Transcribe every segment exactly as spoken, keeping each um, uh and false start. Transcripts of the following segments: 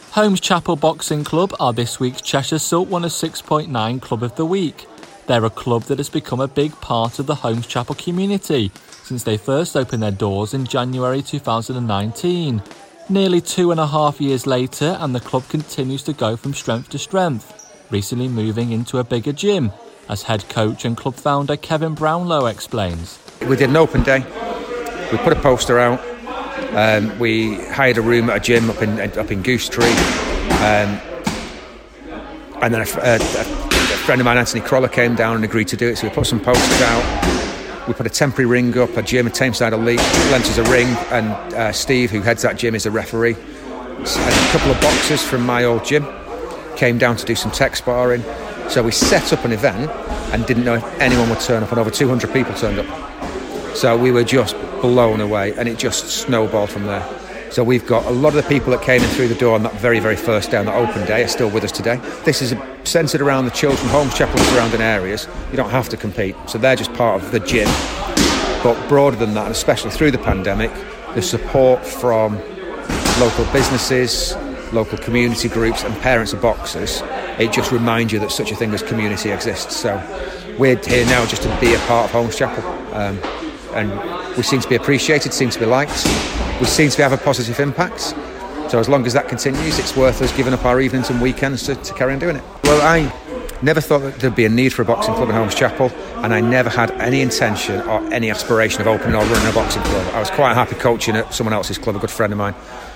Holmes Chapel Boxing Club are this week's Cheshire Saltwater six point nine Club of the Week. They're a club that has become a big part of the Holmes Chapel community since they first opened their doors in January two thousand nineteen. Nearly two and a half years later, and the club continues to go from strength to strength, recently moving into a bigger gym, as head coach and club founder Kevin Brownlow explains. We did an open day, we put a poster out, um, we hired a room at a gym up in up in Goose Tree, um, and then a, a, a friend of mine, Anthony Croller, came down and agreed to do it, so we put some posters out. We put a temporary ring up, a gym, a Tameside Elite, lent us a ring, and uh, Steve, who heads that gym, is a referee. And a couple of boxers from my old gym came down to do some tech sparring. So we set up an event and didn't know if anyone would turn up, and over two hundred people turned up. So we were just blown away, and it just snowballed from there. So we've got a lot of the people that came in through the door on that very, very first day, on that open day, are still with us today. This is centred around the children from Holmes Chapel and surrounding areas. You don't have to compete, so they're just part of the gym. But broader than that, and especially through the pandemic, the support from local businesses, local community groups and parents of boxers, it just reminds you that such a thing as community exists. So we're here now just to be a part of Holmes Chapel, um, and we seem to be appreciated, seem to be liked, we seem to have a positive impact. So as long as that continues, it's worth us giving up our evenings and weekends to, to carry on doing it. Well, I never thought that there'd be a need for a boxing club in Holmes Chapel, and I never had any intention or any aspiration of opening or running a boxing club. I was quite happy coaching at someone else's club, a good friend of mine.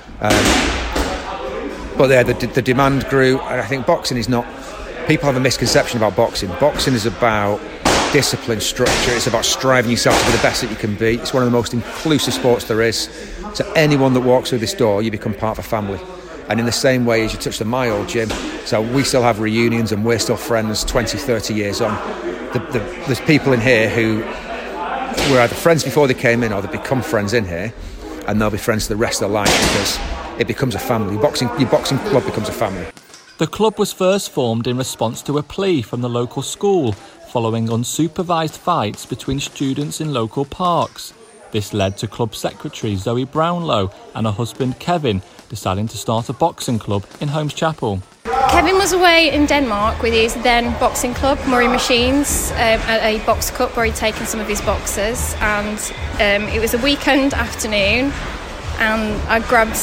Um, but yeah, the, the demand grew, and I think boxing is not... People have a misconception about boxing. Boxing is about discipline, structure. It's about striving yourself to be the best that you can be. It's one of the most inclusive sports there is. So anyone that walks through this door, you become part of a family. And in the same way as you touched on my old gym, so we still have reunions and we're still friends twenty, thirty years on. The, the, there's people in here who were either friends before they came in, or they become friends in here, and they'll be friends for the rest of their life because it becomes a family. Boxing, your boxing club becomes a family. The club was first formed in response to a plea from the local school following unsupervised fights between students in local parks. This led to club secretary Zoe Brownlow and her husband Kevin deciding to start a boxing club in Holmes Chapel. Kevin was away in Denmark with his then boxing club, Murray Machines, um, at a box cup where he'd taken some of his boxers, and um, it was a weekend afternoon, and I grabbed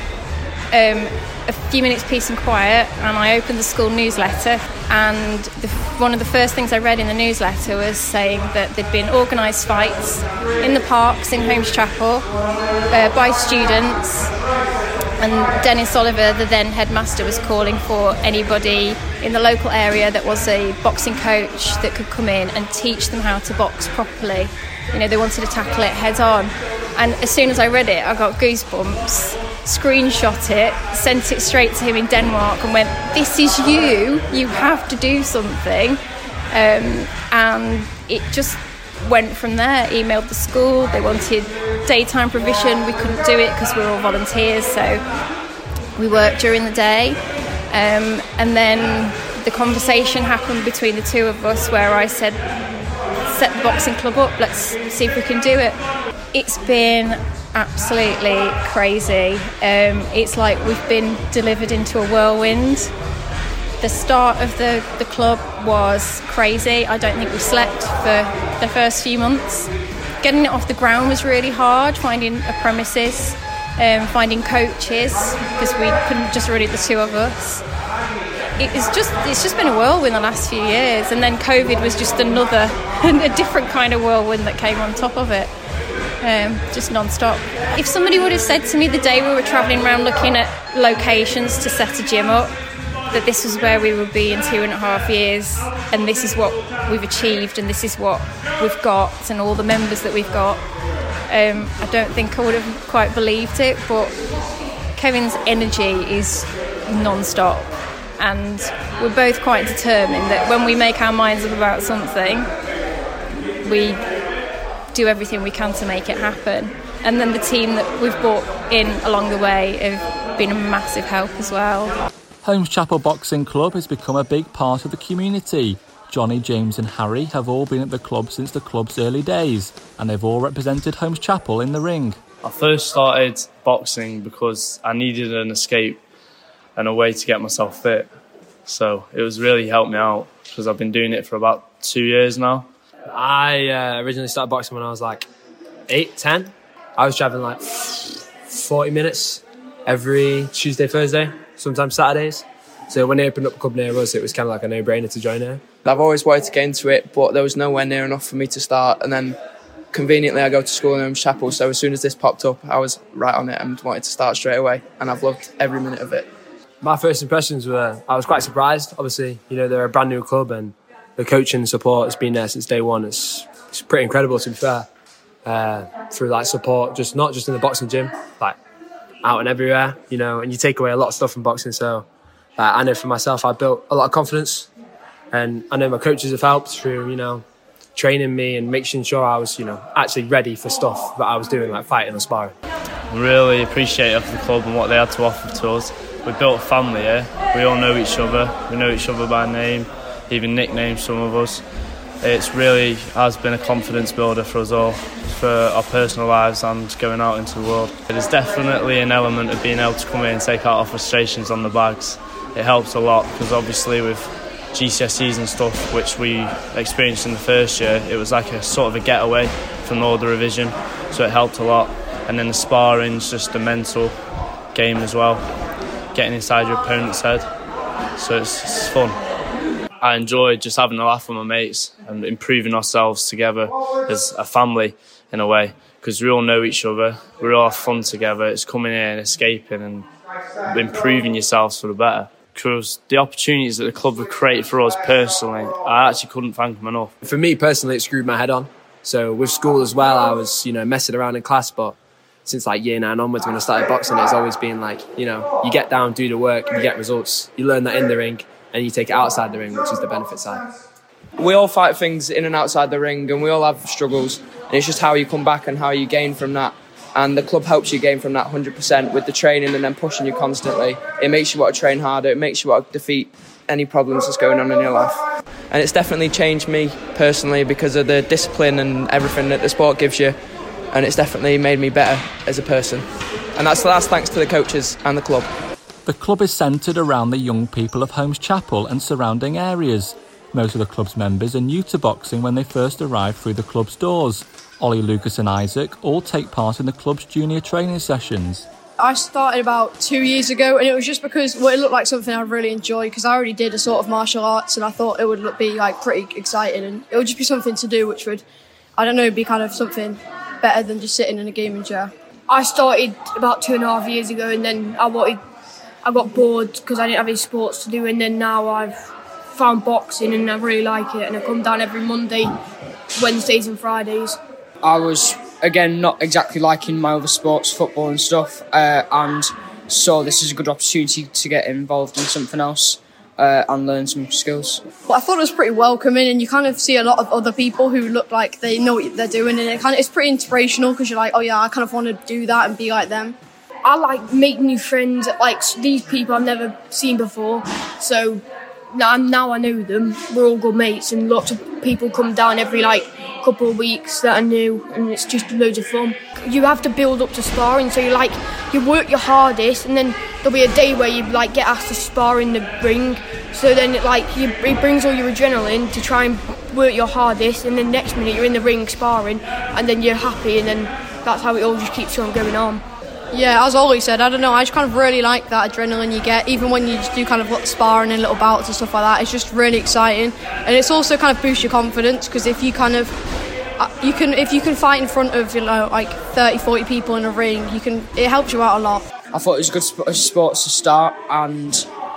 um, a few minutes peace and quiet, and I opened the school newsletter, and the, one of the first things I read in the newsletter was saying that there'd been organised fights in the parks in Holmes Chapel uh, by students, and Dennis Oliver, the then headmaster, was calling for anybody in the local area that was a boxing coach that could come in and teach them how to box properly. You know, they wanted to tackle it head on. And as soon as I read it, I got goosebumps, screenshot it, sent it straight to him in Denmark and went, this is you, you have to do something. Um, and it just went from there. Emailed the school, they wanted daytime provision, we couldn't do it because we were all volunteers, so we worked during the day. Um, and then the conversation happened between the two of us where I said, set the boxing club up, let's see if we can do it. It's been absolutely crazy. Um, it's like we've been delivered into a whirlwind. The start of the, the club was crazy. I don't think we slept for the first few months. Getting it off the ground was really hard, finding a premises, um, finding coaches, because we couldn't just run it, the two of us. It was just, it's just been a whirlwind the last few years, and then COVID was just another, a different kind of whirlwind that came on top of it. Um, just non-stop. If somebody would have said to me the day we were travelling around looking at locations to set a gym up, that this was where we would be in two and a half years, and this is what we've achieved, and this is what we've got, and all the members that we've got, um, I don't think I would have quite believed it. But Kevin's energy is non-stop, and we're both quite determined that when we make our minds up about something, we do everything we can to make it happen. And then the team that we've brought in along the way have been a massive help as well. Holmes Chapel Boxing Club has become a big part of the community. Johnny, James and Harry have all been at the club since the club's early days, and they've all represented Holmes Chapel in the ring. I first started boxing because I needed an escape and a way to get myself fit. So it was really helped me out because I've been doing it for about two years now. I uh, originally started boxing when I was like eight, ten. I was travelling like forty minutes every Tuesday, Thursday, sometimes Saturdays. So when they opened up a club near us, it was kind of like a no-brainer to join here. I've always wanted to get into it, but there was nowhere near enough for me to start. And then conveniently I go to school in Holmes Chapel, so as soon as this popped up, I was right on it and wanted to start straight away. And I've loved every minute of it. My first impressions were, I was quite surprised. Obviously, you know, they're a brand new club and the coaching and support has been there since day one. It's, it's pretty incredible, to be fair. Uh, through like support, just not just in the boxing gym, like out and everywhere, you know, and you take away a lot of stuff from boxing. So uh, I know for myself, I built a lot of confidence, and I know my coaches have helped through, you know, training me and making sure I was, you know, actually ready for stuff that I was doing, like fighting or sparring. Really appreciative of the club and what they had to offer to us. We built a family here. We all know each other. We know each other by name, even nicknames, some of us. It's really has been a confidence builder for us all, for our personal lives and going out into the world. There's definitely an element of being able to come in and take out our frustrations on the bags. It helps a lot because obviously with G C S Es and stuff, which we experienced in the first year, it was like a sort of a getaway from all the revision, so it helped a lot. And then the sparring's just a mental game as well, getting inside your opponent's head, so it's, it's fun. I enjoyed just having a laugh with my mates and improving ourselves together as a family in a way, because we all know each other, we all have fun together. It's coming in and escaping and improving yourselves for the better. Because the opportunities that the club have created for us personally, I actually couldn't thank them enough. For me personally, it screwed my head on. So with school as well, I was, you know, messing around in class, but since like year nine onwards when I started boxing, it's always been like, you know, you get down, do the work, you get results. You learn that in the ring and you take it outside the ring, which is the benefit side. We all fight things in and outside the ring and we all have struggles. And it's just how you come back and how you gain from that. And the club helps you gain from that one hundred percent with the training and then pushing you constantly. It makes you want to train harder. It makes you want to defeat any problems that's going on in your life. And it's definitely changed me personally because of the discipline and everything that the sport gives you. And it's definitely made me better as a person. And that's, that's thanks to the coaches and the club. The club is centred around the young people of Holmes Chapel and surrounding areas. Most of the club's members are new to boxing when they first arrive through the club's doors. Ollie, Lucas and Isaac all take part in the club's junior training sessions. I started about two years ago and it was just because well, it looked like something I really enjoyed because I already did a sort of martial arts and I thought it would be like pretty exciting and it would just be something to do which would, I don't know, be kind of something better than just sitting in a gaming chair. I started about two and a half years ago and then I wanted, I got bored because I didn't have any sports to do and then now I've found boxing and I really like it and I come down every Monday, Wednesdays and Fridays. I was, again, not exactly liking my other sports, football and stuff, uh, and so this is a good opportunity to get involved in something else uh, and learn some skills. Well, I thought it was pretty welcoming and you kind of see a lot of other people who look like they know what they're doing and it kind of, it's pretty inspirational because you're like, oh yeah, I kind of want to do that and be like them. I like making new friends, like these people I've never seen before, so now, now I know them, we're all good mates and lots of people come down every like couple of weeks that are new and it's just loads of fun. You have to build up to sparring, so you like you work your hardest and then there'll be a day where you like get asked to spar in the ring, so then it like you, it brings all your adrenaline to try and work your hardest and then next minute you're in the ring sparring and then you're happy and then that's how it all just keeps on going on. Yeah, as Ollie said, I don't know, I just kind of really like that adrenaline you get, even when you just do kind of like sparring and little bouts and stuff like that. It's just really exciting, and it's also kind of boosts your confidence because if you kind of, you can if you can fight in front of you know like thirty, forty people in a ring, you can it helps you out a lot. I thought it was a good sp- sports to start, and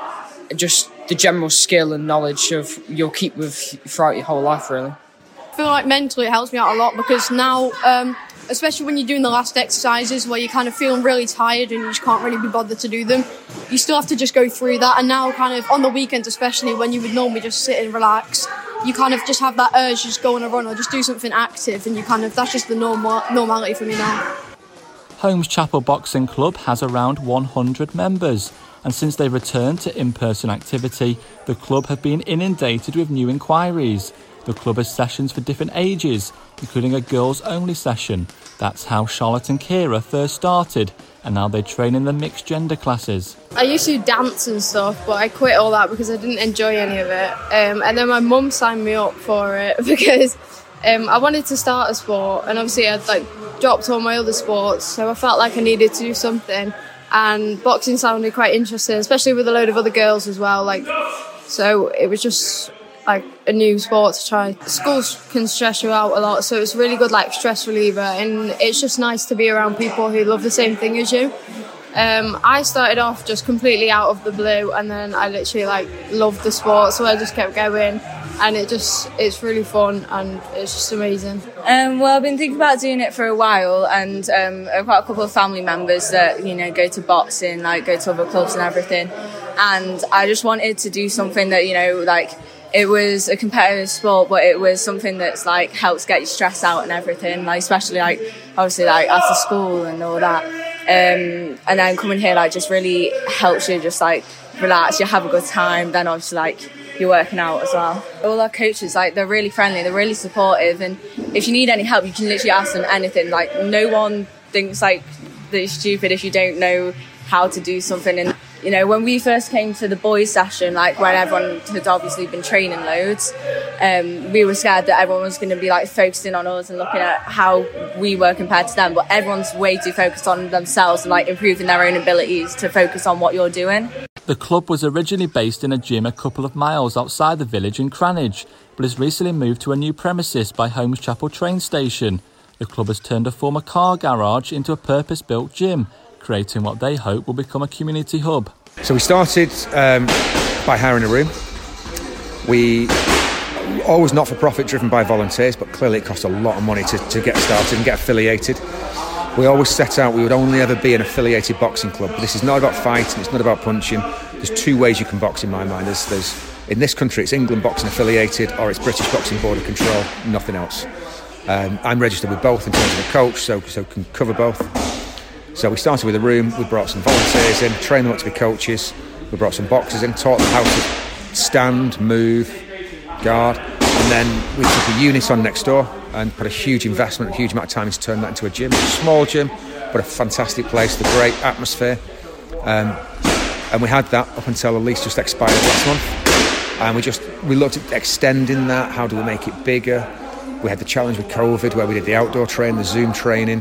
just the general skill and knowledge of you'll keep with throughout your whole life, really. I feel like mentally it helps me out a lot because now. Um, Especially when you're doing the last exercises where you're kind of feeling really tired and you just can't really be bothered to do them. You still have to just go through that. And now kind of on the weekends, especially when you would normally just sit and relax, you kind of just have that urge to just go on a run or just do something active. And you kind of, that's just the normal normality for me now. Holmes Chapel Boxing Club has around one hundred members. And since they returned to in-person activity, the club have been inundated with new inquiries. The club has sessions for different ages, including a girls-only session. That's how Charlotte and Kira first started, and now they train in the mixed gender classes. I used to dance and stuff, but I quit all that because I didn't enjoy any of it. Um, and then my mum signed me up for it because um, I wanted to start a sport, and obviously I'd like dropped all my other sports, so I felt like I needed to do something. And boxing sounded quite interesting, especially with a load of other girls as well. Like, so it was just like a new sport to try. Schools can stress you out a lot, so it's a really good like stress reliever, and it's just nice to be around people who love the same thing as you. Um, I started off just completely out of the blue, and then I literally like loved the sport, so I just kept going, and it just it's really fun and it's just amazing. Um, well, I've been thinking about doing it for a while, and um, I've got a couple of family members that you know go to boxing, like go to other clubs and everything, and I just wanted to do something that you know like. It was a competitive sport, but it was something that's like helps get your stress out and everything, like especially like obviously like after school and all that. Um, and then coming here like just really helps you just like relax, you have a good time. Then obviously like you're working out as well. All our coaches, like they're really friendly, they're really supportive, and if you need any help, you can literally ask them anything. Like no one thinks like that you're stupid if you don't know how to do something. And you know, when we first came to the boys' session, like when everyone had obviously been training loads, um, we were scared that everyone was going to be like focusing on us and looking at how we were compared to them. But everyone's way too focused on themselves and like improving their own abilities to focus on what you're doing. The club was originally based in a gym a couple of miles outside the village in Cranage, but has recently moved to a new premises by Holmes Chapel train station. The club has turned a former car garage into a purpose-built gym, creating what they hope will become a community hub. So we started um, by hiring a room. We always not-for-profit, driven by volunteers, but clearly it cost a lot of money to, to get started and get affiliated. We always set out we would only ever be an affiliated boxing club. But this is not about fighting, it's not about punching. There's two ways you can box in my mind. There's, there's in this country it's England Boxing Affiliated or it's British Boxing Board of Control, nothing else. Um, I'm registered with both in terms of a coach, so so can cover both. So we started with a room, we brought some volunteers in, trained them up to be coaches, we brought some boxers in, taught them how to stand, move, guard, and then we took a unit on next door and put a huge investment, a huge amount of time to turn that into a gym. A small gym, but a fantastic place, the great atmosphere. Um, and we had that up until the lease just expired last month. And we just, we looked at extending that, how do we make it bigger? We had the challenge with COVID where we did the outdoor training, the Zoom training.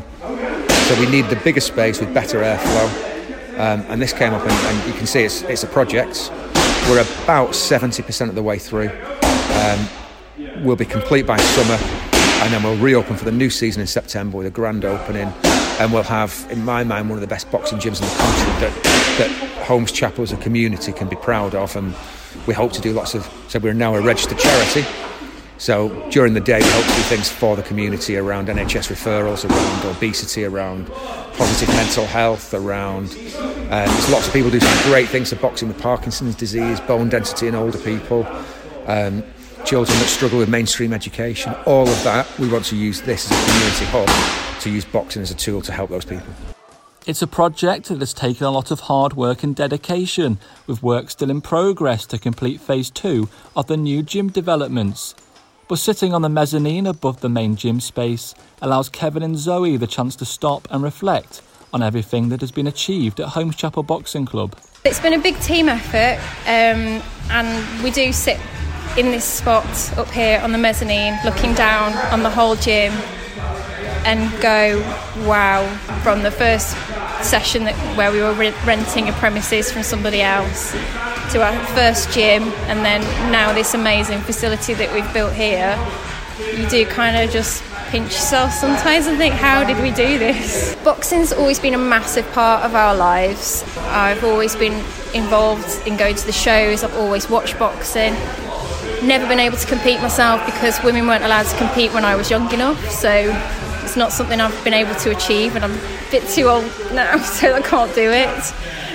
So we needed a bigger space with better airflow, um, and this came up, and, and you can see it's, it's a project. We're about seventy percent of the way through. Um, we'll be complete by summer, and then we'll reopen for the new season in September with a grand opening, and we'll have, in my mind, one of the best boxing gyms in the country that, that Holmes Chapel as a community can be proud of, and we hope to do lots of, so we're now a registered charity. So during the day we hope to do things for the community around N H S referrals, around obesity, around positive mental health, around uh, there's lots of people do some great things for boxing with Parkinson's disease, bone density in older people, um, children that struggle with mainstream education. All of that, we want to use this as a community hub to use boxing as a tool to help those people. It's a project that has taken a lot of hard work and dedication, with work still in progress to complete phase two of the new gym developments. But sitting on the mezzanine above the main gym space allows Kevin and Zoe the chance to stop and reflect on everything that has been achieved at Holmes Chapel Boxing Club. It's been a big team effort, um, and we do sit in this spot up here on the mezzanine looking down on the whole gym and go, wow, from the first session that where we were re- renting a premises from somebody else to our first gym, and then now this amazing facility that we've built here, you do kind of just pinch yourself sometimes and think, how did we do this? Boxing's always been a massive part of our lives. I've always been involved in going to the shows, I've always watched boxing. Never been able to compete myself because women weren't allowed to compete when I was young enough, so it's not something I've been able to achieve, and I'm a bit too old now, so I can't do it.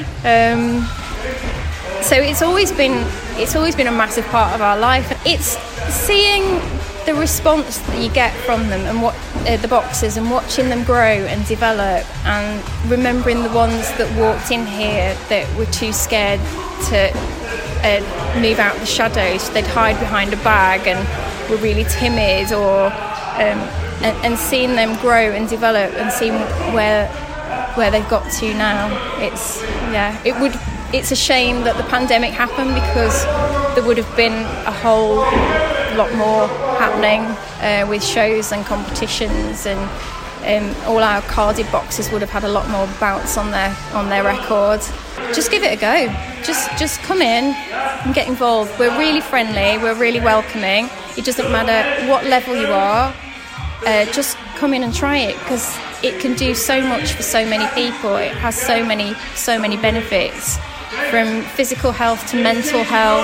Um, so it's always been it's always been a massive part of our life. It's seeing the response that you get from them and what uh, the boxers, and watching them grow and develop, and remembering the ones that walked in here that were too scared to uh, move out the shadows. They'd hide behind a bag and were really timid, or um, and, and seeing them grow and develop, and seeing where where they've got to now. It's yeah, it would. It's a shame that the pandemic happened, because there would have been a whole lot more happening uh, with shows and competitions, and um, all our carded boxes would have had a lot more bounce on their on their record. Just give it a go. Just just come in and get involved. We're really friendly. We're really welcoming. It doesn't matter what level you are. Uh, just come in and try it, because it can do so much for so many people. It has so many so many benefits, from physical health to mental health,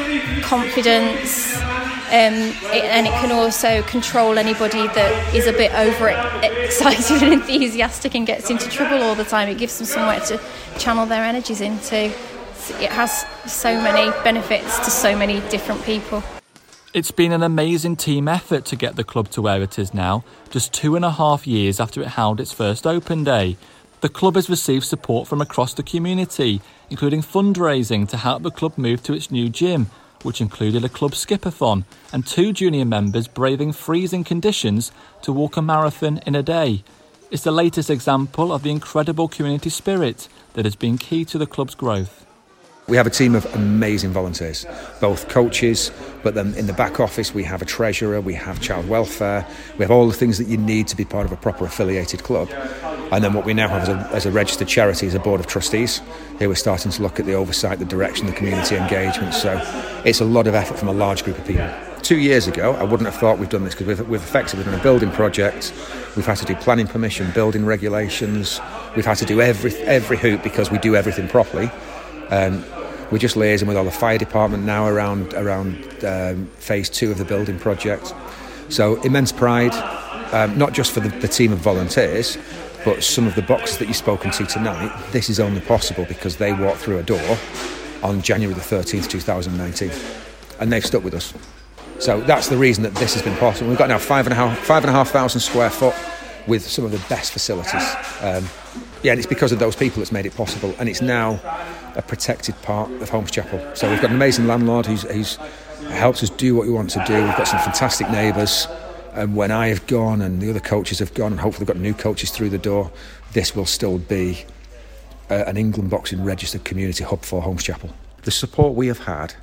confidence, um, it, and it can also control anybody that is a bit overexcited and enthusiastic and gets into trouble all the time. It gives them somewhere to channel their energies into. It has so many benefits to so many different people. It's been an amazing team effort to get the club to where it is now, just two and a half years after it held its first open day. The club has received support from across the community, including fundraising to help the club move to its new gym, which included a club skipathon and two junior members braving freezing conditions to walk a marathon in a day. It's the latest example of the incredible community spirit that has been key to the club's growth. We have a team of amazing volunteers, both coaches, but then in the back office we have a treasurer, we have child welfare, we have all the things that you need to be part of a proper affiliated club. And then what we now have as a, as a registered charity is a board of trustees. Here we're starting to look at the oversight, the direction, the community engagement. So it's a lot of effort from a large group of people. Two years ago, I wouldn't have thought we've done this, because we've, we've effectively done a building project. We've had to do planning permission, building regulations. We've had to do every every hoop, because we do everything properly. Um, we're just liaising with all the fire department now around around um, phase two of the building project. So immense pride, um, not just for the, the team of volunteers, but some of the boxes that you've spoken to tonight. This is only possible because they walked through a door on January the thirteenth, twenty nineteen, and they've stuck with us. So that's the reason that this has been possible. We've got now five and a half five and a half thousand square foot with some of the best facilities. Um, yeah, and it's because of those people that's made it possible, and it's now a protected part of Holmes Chapel. So we've got an amazing landlord who's, who's helps us do what we want to do. We've got some fantastic neighbours, and when I have gone and the other coaches have gone, and hopefully we've got new coaches through the door, this will still be uh, an England boxing registered community hub for Holmes Chapel. The support we have had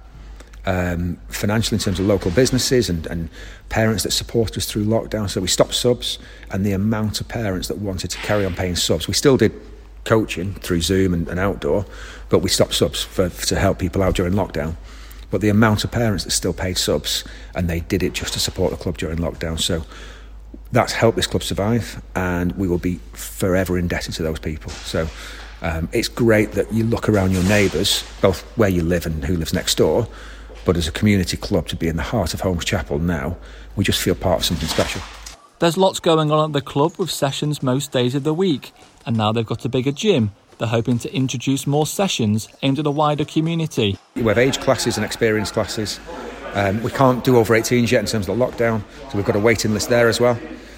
Um, financially, in terms of local businesses and, and parents that support us through lockdown. So we stopped subs, and the amount of parents that wanted to carry on paying subs. We still did coaching through Zoom and, and outdoor, but we stopped subs for, to help people out during lockdown. But the amount of parents that still paid subs, and they did it just to support the club during lockdown. So that's helped this club survive, and we will be forever indebted to those people. So um, it's great that you look around your neighbours, both where you live and who lives next door, but as a community club, to be in the heart of Holmes Chapel now, we just feel part of something special. There's lots going on at the club, with sessions most days of the week, and now they've got a bigger gym. They're hoping to introduce more sessions aimed at a wider community. We have age classes and experience classes. Um, we can't do over eighteens yet in terms of the lockdown, so we've got a waiting list there as well.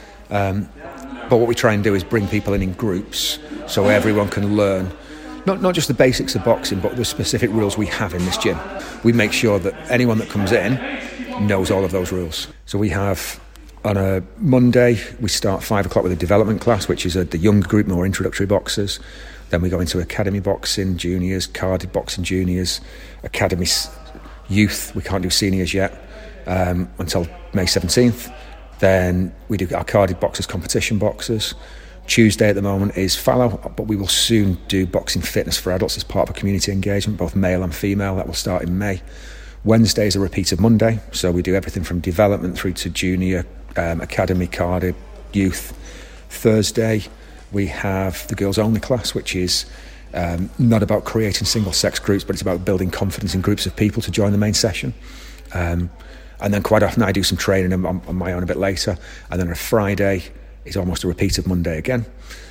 Um, but what we try and do is bring people in in groups so everyone can learn Not not just the basics of boxing, but the specific rules we have in this gym. We make sure that anyone that comes in knows all of those rules. So we have, on a Monday, we start five o'clock with a development class, which is a, the younger group, more introductory boxers. Then we go into academy boxing, juniors, carded boxing juniors, academy youth. We can't do seniors yet um, until May seventeenth. Then we do our carded boxers, competition boxers. Tuesday at the moment is fallow, but we will soon do boxing fitness for adults as part of a community engagement, both male and female. That will start in May. Wednesday is a repeat of Monday, so we do everything from development through to junior, um, academy, carded, youth. Thursday we have the girls only class, which is um, not about creating single sex groups, but it's about building confidence in groups of people to join the main session. Um, and then quite often I do some training on, on my own a bit later, and then on a Friday it's almost a repeat of Monday again.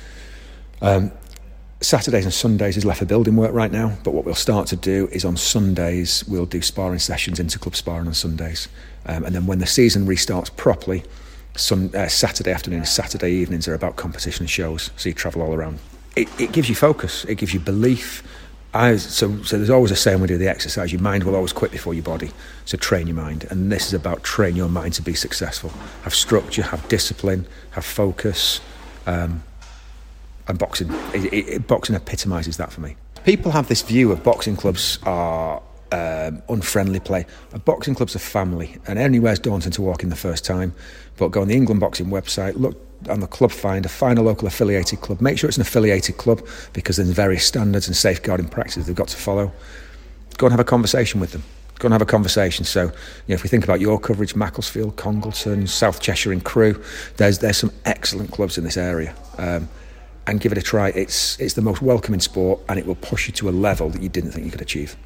Um, Saturdays and Sundays is left for building work right now, but what we'll start to do is on Sundays we'll do sparring sessions, inter-club sparring on Sundays. Um, and then when the season restarts properly, sun, uh, Saturday afternoon and Saturday evenings are about competition and shows, so you travel all around. It, it gives you focus, it gives you belief. I, so, so there's always a saying when we do the exercise, your mind will always quit before your body, so train your mind. And this is about train your mind to be successful. Have structure, have discipline, have focus. Um, and boxing, it, it, boxing epitomises that for me. People have this view of boxing clubs are um, unfriendly play. A boxing club's a family, and anywhere's daunting to walk in the first time. But go on the England Boxing website, look on the club finder, find a local affiliated club. Make sure it's an affiliated club, because there's various standards and safeguarding practices they've got to follow. Go and have a conversation with them. Go and have a conversation. So, you know, if we think about your coverage, Macclesfield, Congleton, South Cheshire and Crewe, there's there's some excellent clubs in this area. Um, and give it a try. It's it's the most welcoming sport, and it will push you to a level that you didn't think you could achieve.